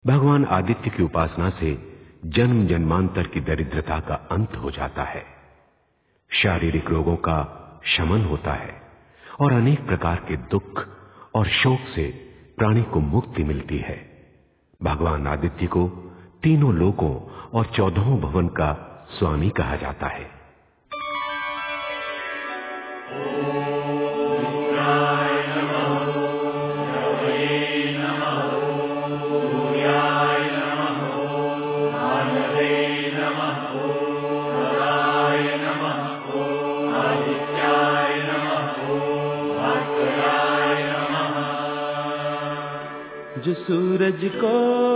भगवान आदित्य की उपासना से जन्म जन्मांतर की दरिद्रता का अंत हो जाता है, शारीरिक रोगों का शमन होता है और अनेक प्रकार के दुख और शोक से प्राणी को मुक्ति मिलती है। भगवान आदित्य को तीनों लोकों और 14 भवन का स्वामी कहा जाता है। जो सूरज को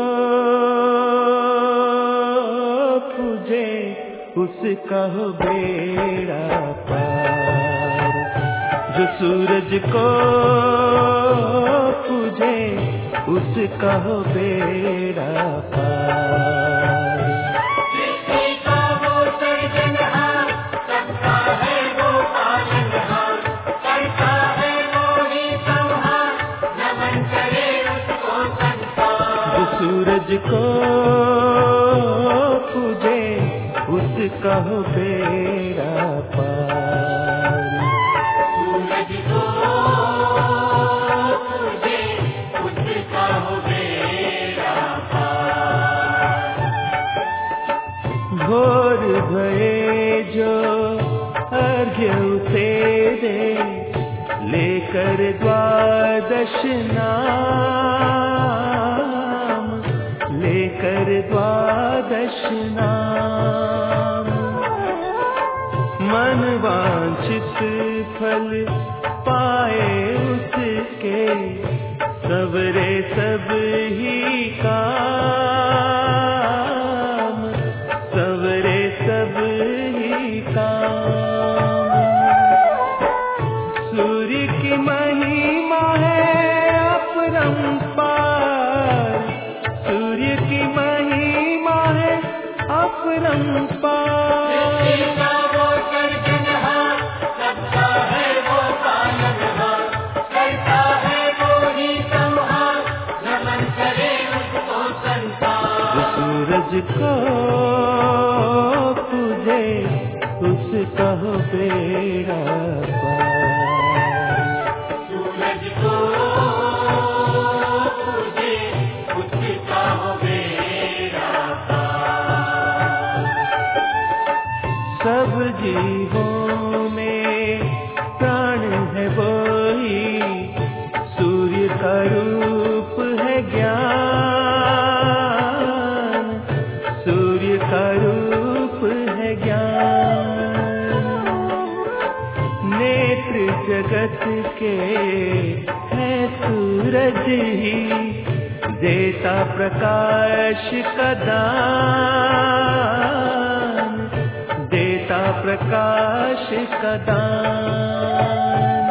पूजे उसका हो बेड़ा पार, जो सूरज को पूजे उसका हो बेड़ा पार। जिसका वो सर्जनहार, सबका है वो पालनहार, करता है वो ही संहार, नमन करे उसको संसार। जो सूरज को पूजे उसका हो बेड़ा पार। सूरज को पूजे उसका हो बेड़ा पार। भोर भये जो अर्घ्य उसे दे, लेकर द्वादश नाम, लेकर द्वादश नाम। मन वांछित फल पाए उसके, सबरे सब ही काम, सबरे सब ही काम। सूर्य की महिमा है अपरंपार, सूर्य की महिमा है अपरंपार। जिसका वो सर्जनहार, सबका है वो पालनहार, करता है वो ही संहार, नमन करे उसको संसार। जो सूरज को पूजे उसका हो बेड़ा पार। सूरज को पूजे उसका हो बेड़ा पार। सब जीवों में प्राण है वही, सूर्य का रूप है ज्ञान, सूर्य का रूप है ज्ञान। नेत्र जगत के है सूरज ही, देता प्रकाश का दान, देता प्रकाश का दान।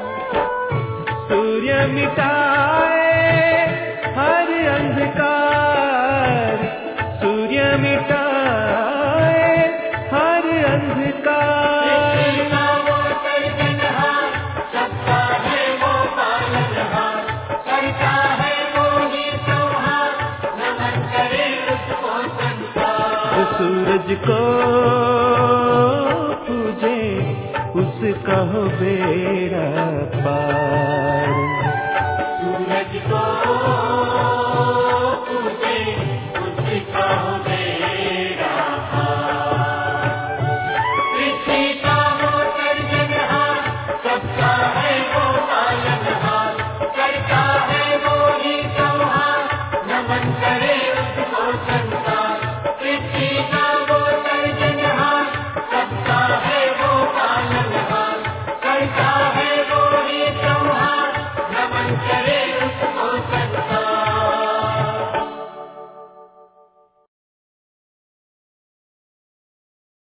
सूर्य मिटाए हर अंधकार, सूर्य मिटाए हर अंधकार। जिसका वो सर्जनहार, सबका है वो पालनहार, करता है वो ही संहार, नमन करे उसको संसार। जो सूरज को पूजे उसका हो बेड़ा